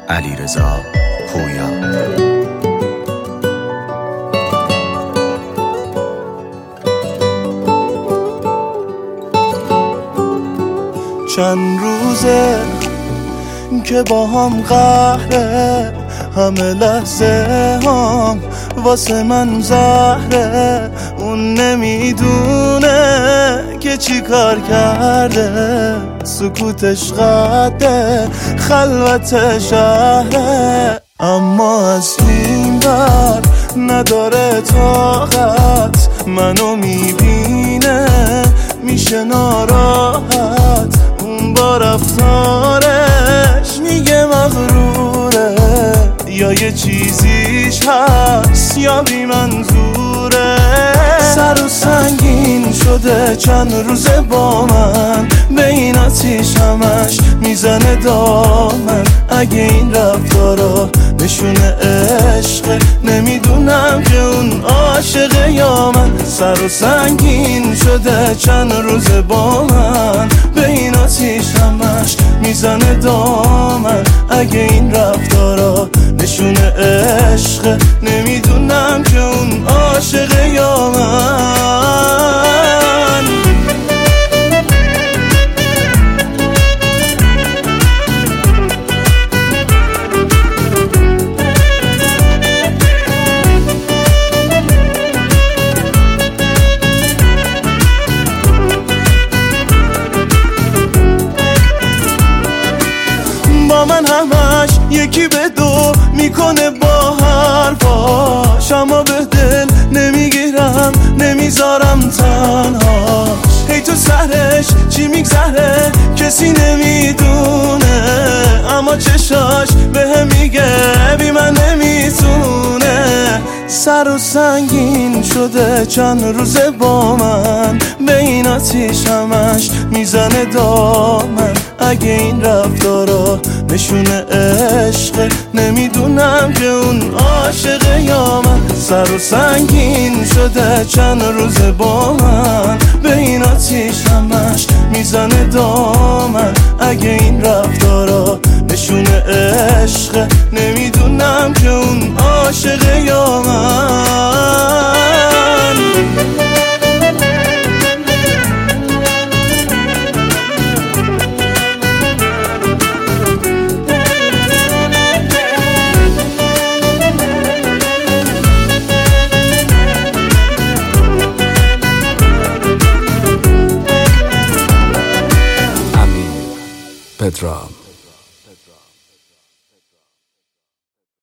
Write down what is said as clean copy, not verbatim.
علیرضا پویا. چند روزه که با هم قهره، همه لحظه هم واسه من زهره. اون نمیدونه که چی کار کرده، سکوتش قده خلوت شهره. اما از این بر نداره طاقت، منو میبینه میشه ناراحت. اون با رفتارش میگه مغروره، یا یه چیزیش هست یا بی منظوره. سر و سنگین شده چند روزه با من، به این آتیش همش میزنه دامن. اگه این رفتارا نشونه عشقه، نمیدونم که اون عاشقه یا من. سر و سنگین شده چند روزه با من، به این آتیش همش میزنه دامن. اگه این رفتارا نشونه عشقه، نمیدونم که اون عاشقه یا من. با من همش یکی به دو میکنه با حرفاش، اما به دل نمیگیرم نمیذارم تنهاش. هی تو سرش چی میگذره کسی نمیدونه، اما چشاش به هم میگه بی من نمیتونه. سر و سنگین شده چند روزه با من، به این آتیش همش میزنه دامن. اگه این رفتارا نشونه عشقه، نمیدونم که اون عاشقه یا من. سر و سنگین شده چند روزه با من، به این آتیش همش میزنه دامن. اگه این رفتارا نشونه عشقه، نمیدونم که اون عاشقه یا من. پدرام